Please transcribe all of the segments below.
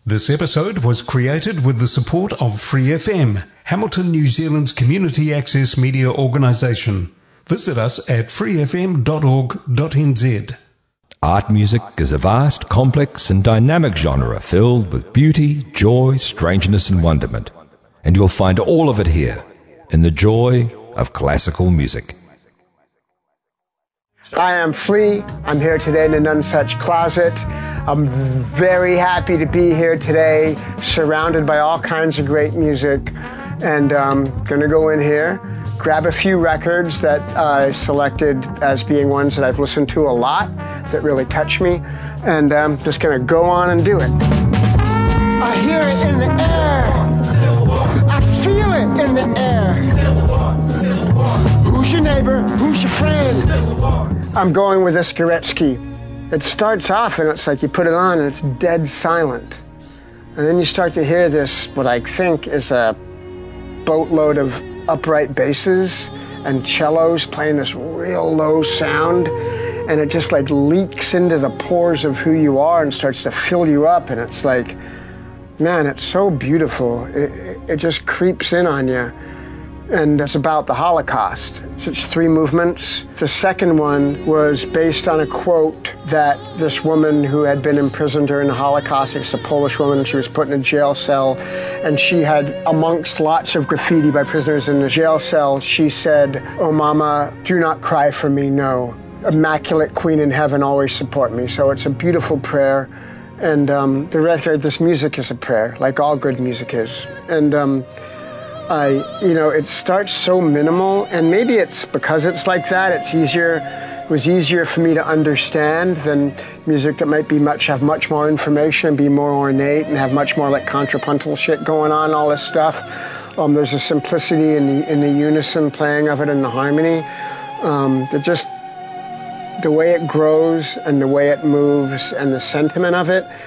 This episode was created with the support of Free FM, Hamilton, New Zealand's community access media organisation. Visit us at freefm.org.nz. Art music is a vast, complex and dynamic genre filled with beauty, joy, strangeness and wonderment. And you'll find all of it here, in the joy of classical music. Hi, I'm Flea. I'm here today in the Nonesuch Closet. I'm very happy to be here today, surrounded by all kinds of great music. And I'm gonna go in here, grab a few records that I selected as being ones that I've listened to a lot, that really touch me, and I'm just gonna go on and do it. I hear it in the air. I feel it in the air. Who's your neighbor? Who's your friend? I'm going with this Gorecki. It starts off and it's like you put it on and it's dead silent. And then you start to hear this, what I think is a boatload of upright basses and cellos playing this real low sound. And it just like leaks into the pores of who you are and starts to fill you up. And it's like, man, it's so beautiful. It just creeps in on you. And it's about the Holocaust. It's 3 movements. The second one was based on a quote that this woman who had been imprisoned during the Holocaust, it's a Polish woman, and she was put in a jail cell, and she had, amongst lots of graffiti by prisoners in the jail cell, she said, "Oh mama, do not cry for me, no. Immaculate Queen in heaven, always support me." So it's a beautiful prayer. And the record, this music is a prayer, like all good music is. And it starts so minimal, and maybe it's because it's like that, it was easier for me to understand than music that might be have much more information and be more ornate and have much more like contrapuntal shit going on, all this stuff. There's a simplicity in the unison playing of it and the harmony. The way it grows and the way it moves and the sentiment of it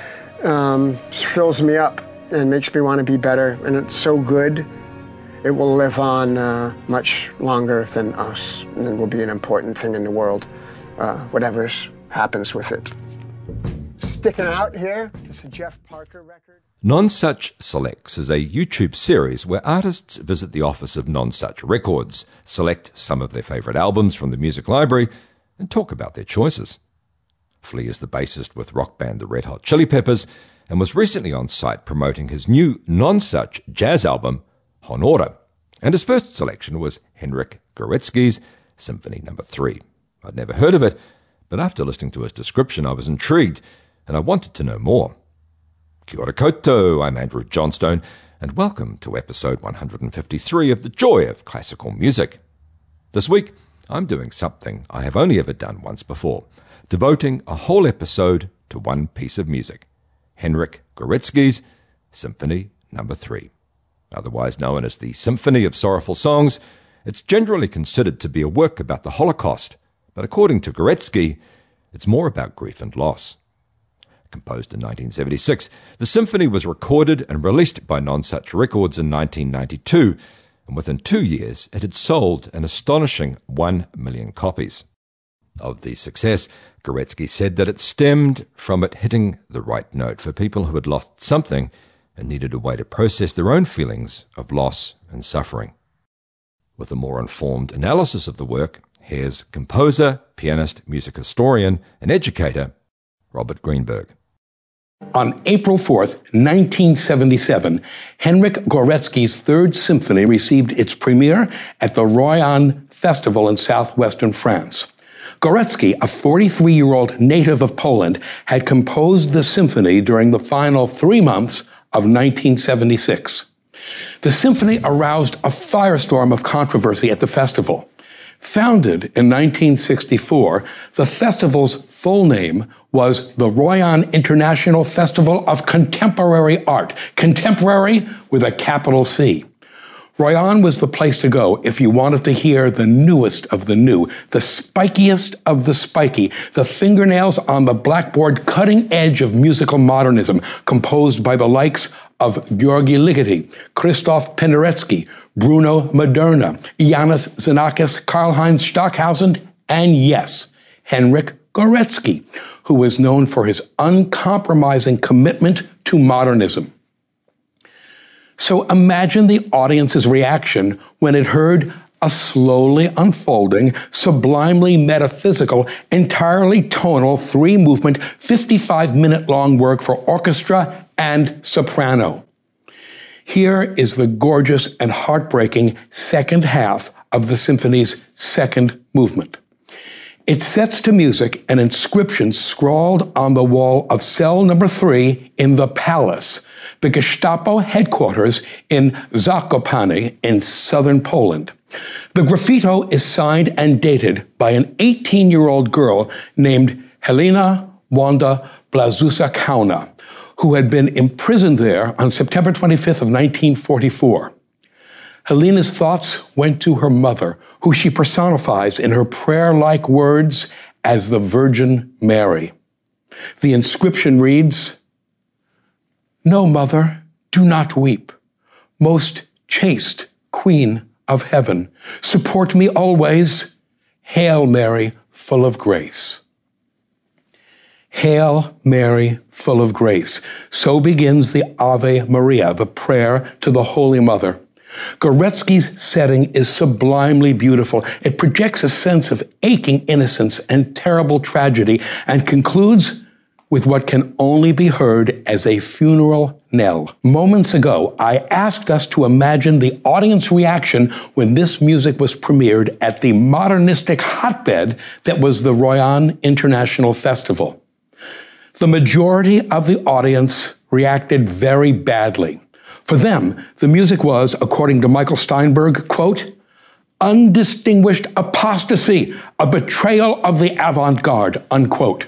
fills me up and makes me want to be better, and it's so good. It will live on much longer than us, and it will be an important thing in the world, whatever happens with it. Sticking out here, it's a Jeff Parker record. Nonesuch Selects is a YouTube series where artists visit the office of Nonesuch Records, select some of their favourite albums from the music library, and talk about their choices. Flea is the bassist with rock band the Red Hot Chili Peppers, and was recently on site promoting his new Nonesuch jazz album, Honora, and his first selection was Henryk Gorecki's Symphony No. 3. I'd never heard of it, but after listening to his description I was intrigued, and I wanted to know more. Kia ora koutou, I'm Andrew Johnstone, and welcome to episode 153 of The Joy of Classical Music. This week, I'm doing something I have only ever done once before, devoting a whole episode to one piece of music, Henryk Gorecki's Symphony No. 3. Otherwise known as the Symphony of Sorrowful Songs, it's generally considered to be a work about the Holocaust, but according to Gorecki, it's more about grief and loss. Composed in 1976, the symphony was recorded and released by Nonesuch Records in 1992, and within 2 years it had sold an astonishing 1 million copies. Of the success, Gorecki said that it stemmed from it hitting the right note for people who had lost something and needed a way to process their own feelings of loss and suffering. With a more informed analysis of the work, here's composer, pianist, music historian, and educator, Robert Greenberg. On April 4th, 1977, Henryk Gorecki's Third Symphony received its premiere at the Royan Festival in southwestern France. Gorecki, a 43-year-old native of Poland, had composed the symphony during the final 3 months of 1976. The symphony aroused a firestorm of controversy at the festival. Founded in 1964, the festival's full name was the Royan International Festival of Contemporary Art, contemporary with a capital C. Royan was the place to go if you wanted to hear the newest of the new, the spikiest of the spiky, the fingernails on the blackboard cutting edge of musical modernism, composed by the likes of Georgi Ligeti, Christoph Penderecki, Bruno Maderna, Iannis Xenakis, Karlheinz Stockhausen, and yes, Henryk Gorecki, who was known for his uncompromising commitment to modernism. So imagine the audience's reaction when it heard a slowly unfolding, sublimely metaphysical, entirely tonal, three-movement, 55-minute-long work for orchestra and soprano. Here is the gorgeous and heartbreaking second half of the symphony's second movement. It sets to music an inscription scrawled on the wall of cell number 3 in the Palace, the Gestapo headquarters in Zakopane in southern Poland. The graffito is signed and dated by an 18-year-old girl named Helena Wanda Blazusa-Kauna, who had been imprisoned there on September 25th of 1944. Helena's thoughts went to her mother, who she personifies in her prayer-like words as the Virgin Mary. The inscription reads, "No, mother, do not weep. Most chaste Queen of heaven, support me always. Hail Mary, full of grace." Hail Mary, full of grace. So begins the Ave Maria, the prayer to the Holy Mother. Gorecki's setting is sublimely beautiful. It projects a sense of aching innocence and terrible tragedy and concludes with what can only be heard as a funeral knell. Moments ago, I asked us to imagine the audience reaction when this music was premiered at the modernistic hotbed that was the Royan International Festival. The majority of the audience reacted very badly. For them, the music was, according to Michael Steinberg, quote, undistinguished apostasy, a betrayal of the avant-garde, unquote.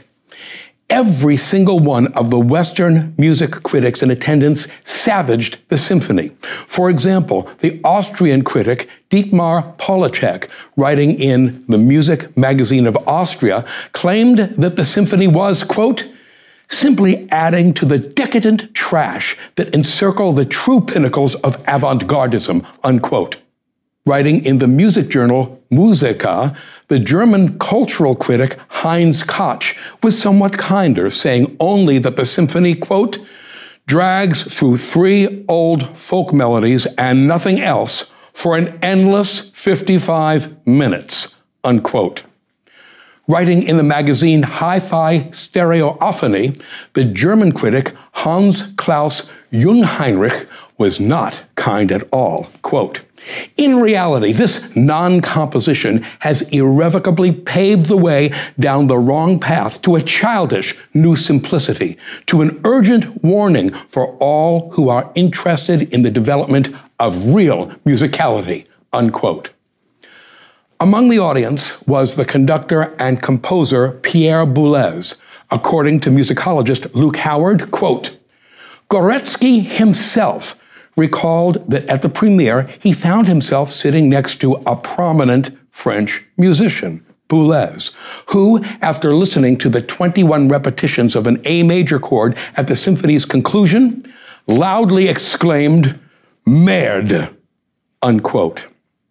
Every single one of the Western music critics in attendance savaged the symphony. For example, the Austrian critic Dietmar Polacek, writing in the Music Magazine of Austria, claimed that the symphony was, quote, simply adding to the decadent trash that encircle the true pinnacles of avant-gardism, unquote. Writing in the music journal Musica, the German cultural critic Heinz Koch was somewhat kinder, saying only that the symphony, quote, drags through 3 old folk melodies and nothing else for an endless 55 minutes, unquote. Writing in the magazine Hi-Fi Stereophony, the German critic Hans Klaus Jungheinrich was not kind at all, quote, in reality, this non-composition has irrevocably paved the way down the wrong path to a childish new simplicity, to an urgent warning for all who are interested in the development of real musicality, unquote. Among the audience was the conductor and composer Pierre Boulez. According to musicologist Luke Howard, quote, Gorecki himself recalled that at the premiere, he found himself sitting next to a prominent French musician, Boulez, who, after listening to the 21 repetitions of an A major chord at the symphony's conclusion, loudly exclaimed, "Merde," unquote.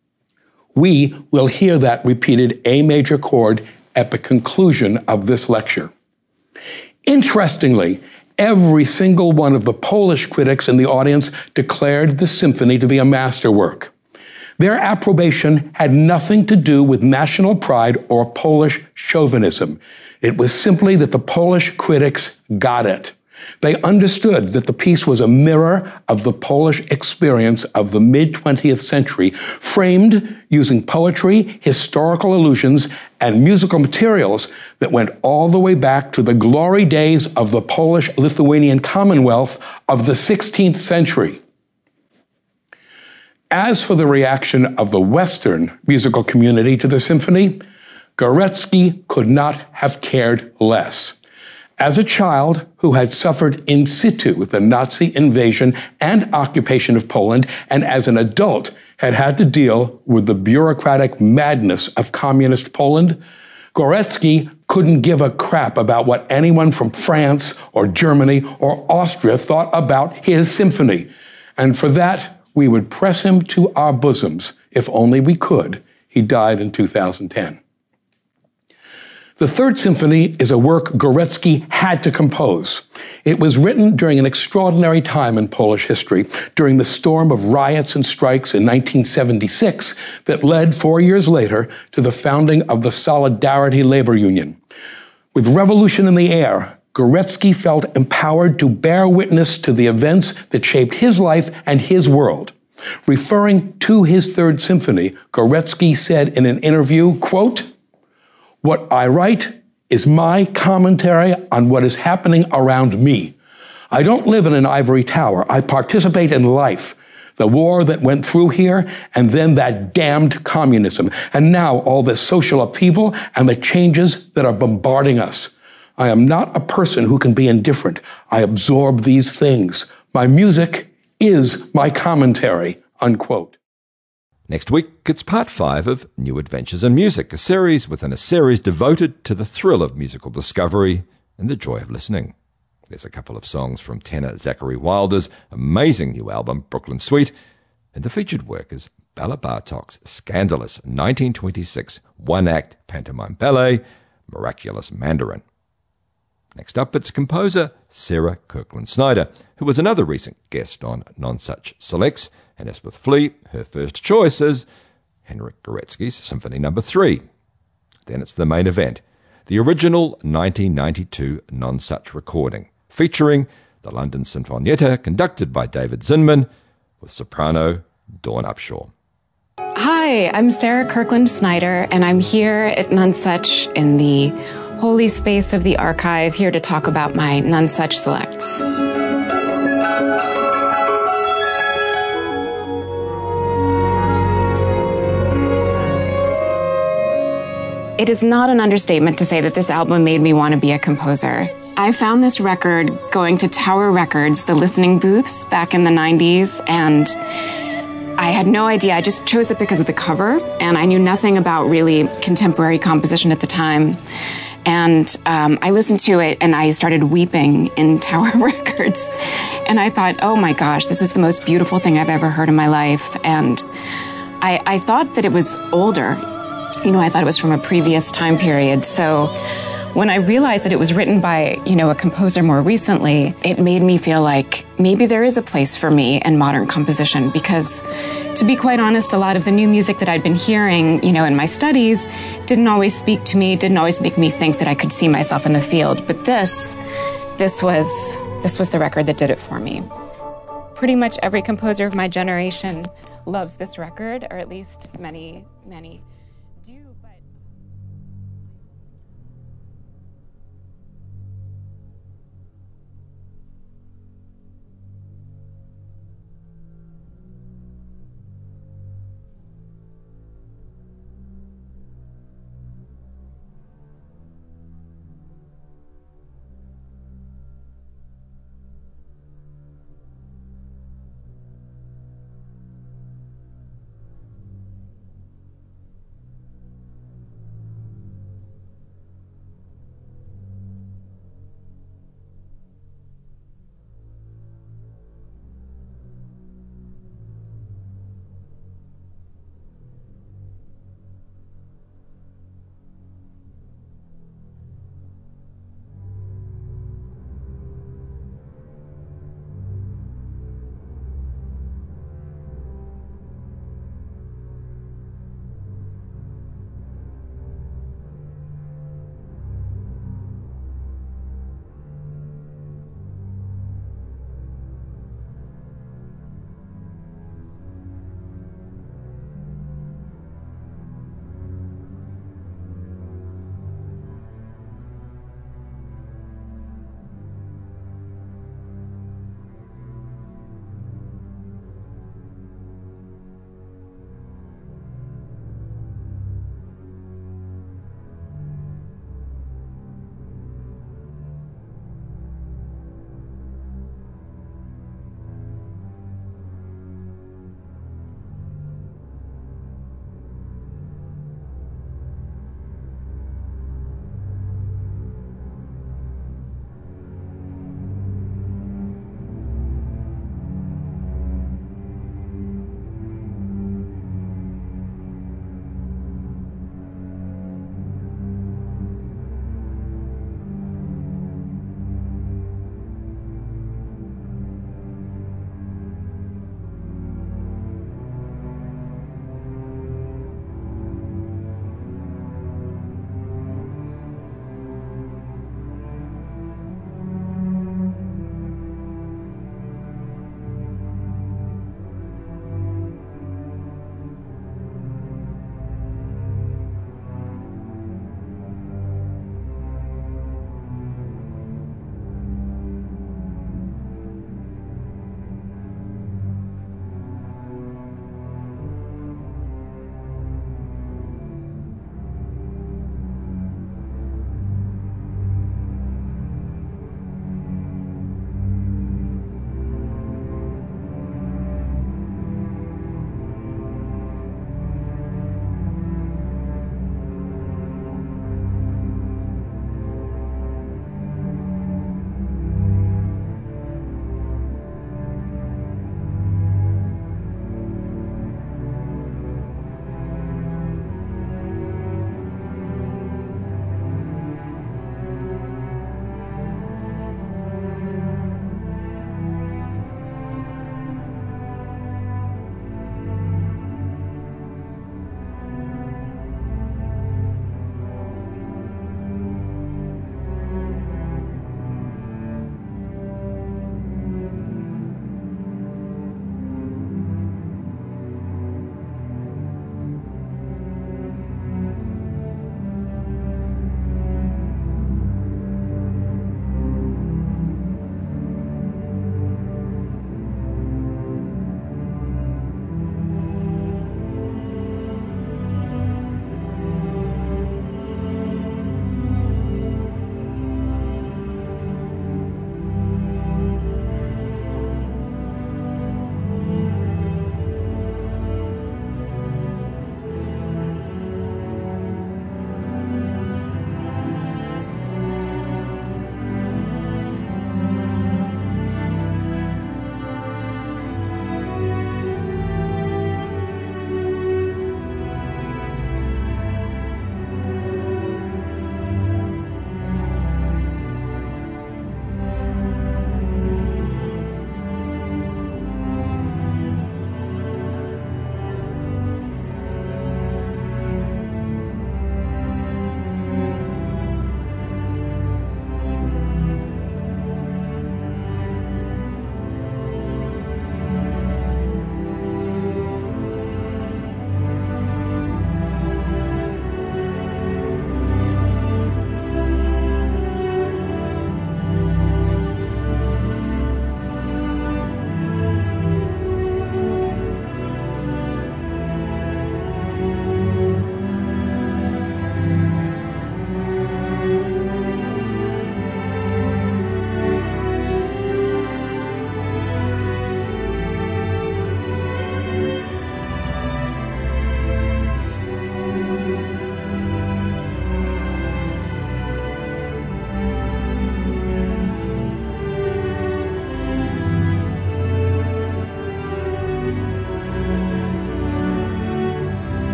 We will hear that repeated A major chord at the conclusion of this lecture. Interestingly, every single one of the Polish critics in the audience declared the symphony to be a masterwork. Their approbation had nothing to do with national pride or Polish chauvinism. It was simply that the Polish critics got it. They understood that the piece was a mirror of the Polish experience of the mid-20th century, framed using poetry, historical allusions, and musical materials that went all the way back to the glory days of the Polish-Lithuanian Commonwealth of the 16th century. As for the reaction of the Western musical community to the symphony, Gorecki could not have cared less. As a child who had suffered in situ the Nazi invasion and occupation of Poland, and as an adult had had to deal with the bureaucratic madness of communist Poland, Gorecki couldn't give a crap about what anyone from France or Germany or Austria thought about his symphony. And for that, we would press him to our bosoms, if only we could. He died in 2010. The Third Symphony is a work Górecki had to compose. It was written during an extraordinary time in Polish history, during the storm of riots and strikes in 1976 that led 4 years later to the founding of the Solidarity Labor Union. With revolution in the air, Górecki felt empowered to bear witness to the events that shaped his life and his world. Referring to his Third Symphony, Górecki said in an interview, quote, "What I write is my commentary on what is happening around me. I don't live in an ivory tower. I participate in life. The war that went through here, and then that damned communism, and now all this social upheaval and the changes that are bombarding us. I am not a person who can be indifferent. I absorb these things. My music is my commentary," unquote. Next week, it's part 5 of New Adventures in Music, a series within a series devoted to the thrill of musical discovery and the joy of listening. There's a couple of songs from tenor Zachary Wilder's amazing new album, Brooklyn Suite, and the featured work is Bela Bartok's scandalous 1926 one-act pantomime ballet, Miraculous Mandarin. Next up, it's composer Sarah Kirkland-Snyder, who was another recent guest on Nonsuch Selects, and as with Flea, her first choice is Henryk Górecki's Symphony No. 3. Then it's the main event, the original 1992 Nonsuch recording, featuring the London Sinfonietta conducted by David Zinman with soprano Dawn Upshaw. Hi, I'm Sarah Kirkland-Snyder, and I'm here at Nonsuch in the holy space of the archive, here to talk about my Nonsuch Selects. It is not an understatement to say that this album made me want to be a composer. I found this record going to Tower Records, the listening booths back in the 90s, and I had no idea. I just chose it because of the cover, and I knew nothing about really contemporary composition at the time. And I listened to it, and I started weeping in Tower Records. And I thought, oh my gosh, this is the most beautiful thing I've ever heard in my life. And I thought that it was older. You know, I thought it was from a previous time period. So when I realized that it was written by, a composer more recently, it made me feel like maybe there is a place for me in modern composition, because to be quite honest, a lot of the new music that I'd been hearing, in my studies didn't always speak to me, didn't always make me think that I could see myself in the field. But this was the record that did it for me. Pretty much every composer of my generation loves this record, or at least many do.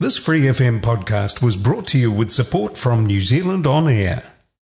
This Free FM podcast was brought to you with support from New Zealand On Air.